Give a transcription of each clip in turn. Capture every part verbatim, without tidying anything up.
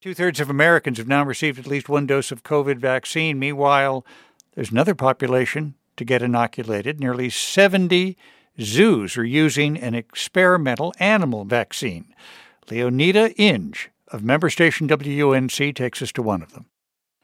Two-thirds of Americans have now received at least one dose of COVID vaccine. Meanwhile, there's another population to get inoculated. Nearly seventy zoos are using an experimental animal vaccine. Leonida Inge of member station W U N C takes us to one of them.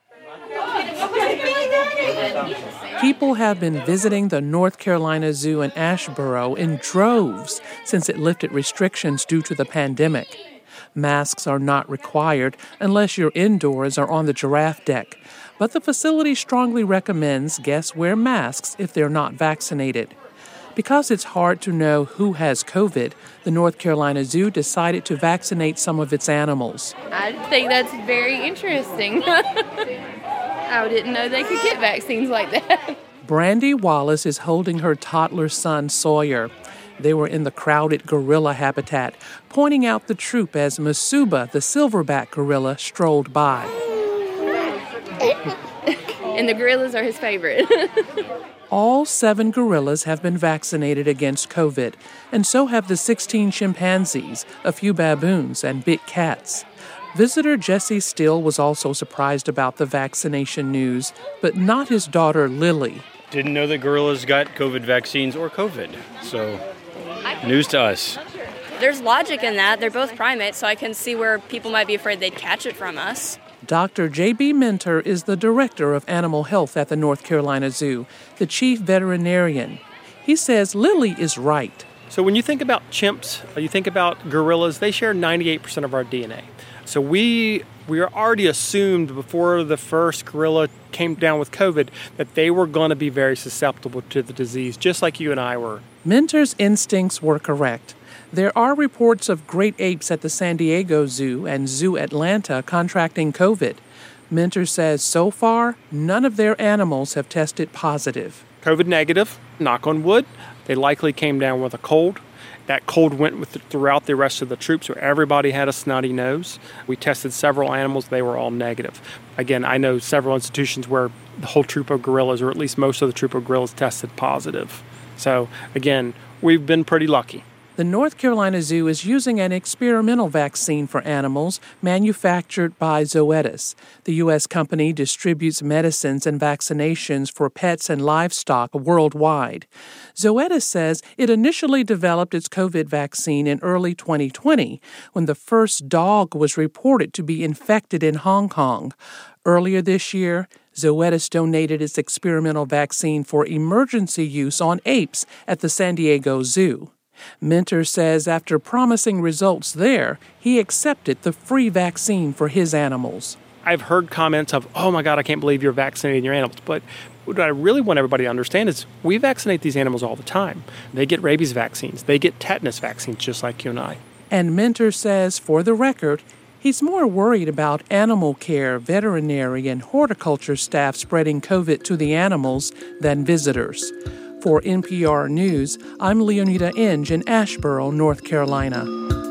People have been visiting the North Carolina Zoo in Asheboro in droves since it lifted restrictions due to the pandemic. Masks are not required unless you're indoors or on the giraffe deck, but the facility strongly recommends guests wear masks if they're not vaccinated. Because it's hard to know who has COVID, the North Carolina Zoo decided to vaccinate some of its animals. I think that's very interesting. I didn't know they could get vaccines like that. Brandy Wallace is holding her toddler son, Sawyer. They were in the crowded gorilla habitat, pointing out the troop as Masuba, the silverback gorilla, strolled by. And the gorillas are his favorite. All seven gorillas have been vaccinated against COVID, and so have the sixteen chimpanzees, a few baboons, and big cats. Visitor Jesse Steele was also surprised about the vaccination news, but not his daughter Lily. Didn't know that gorillas got COVID vaccines or COVID, so news to us. There's logic in that. They're both primates, so I can see where people might be afraid they'd catch it from us. Doctor J B Minter is the director of animal health at the North Carolina Zoo, the chief veterinarian. He says Lily is right. So when you think about chimps, you think about gorillas, they share ninety-eight percent of our D N A. So we we are already assumed before the first gorilla came down with COVID that they were going to be very susceptible to the disease, just like you and I were. Minter's instincts were correct. There are reports of great apes at the San Diego Zoo and Zoo Atlanta contracting COVID. Minter says so far, none of their animals have tested positive. COVID negative, knock on wood. They likely came down with a cold. That cold went with the, throughout the rest of the troop, so everybody had a snotty nose. We tested several animals. They were all negative. Again, I know several institutions where the whole troop of gorillas, or at least most of the troop of gorillas, tested positive. So, again, we've been pretty lucky. The North Carolina Zoo is using an experimental vaccine for animals manufactured by Zoetis. The U S company distributes medicines and vaccinations for pets and livestock worldwide. Zoetis says it initially developed its COVID vaccine in early twenty twenty, when the first dog was reported to be infected in Hong Kong. Earlier this year, Zoetis donated its experimental vaccine for emergency use on apes at the San Diego Zoo. Minter says after promising results there, he accepted the free vaccine for his animals. I've heard comments of, oh my God, I can't believe you're vaccinating your animals. But what I really want everybody to understand is we vaccinate these animals all the time. They get rabies vaccines. They get tetanus vaccines just like you and I. And Minter says, for the record, he's more worried about animal care, veterinary, and horticulture staff spreading COVID to the animals than visitors. For N P R News, I'm Leonida Inge in Asheboro, North Carolina.